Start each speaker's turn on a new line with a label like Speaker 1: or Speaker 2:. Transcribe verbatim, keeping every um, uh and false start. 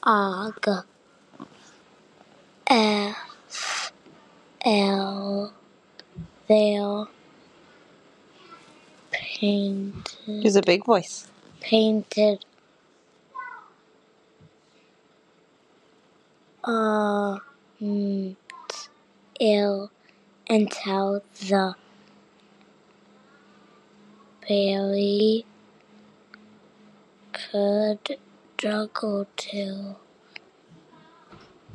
Speaker 1: Og, F, L, there, painted,
Speaker 2: Use a big voice.
Speaker 1: painted, uh, mm, ill, until the berry could juggle till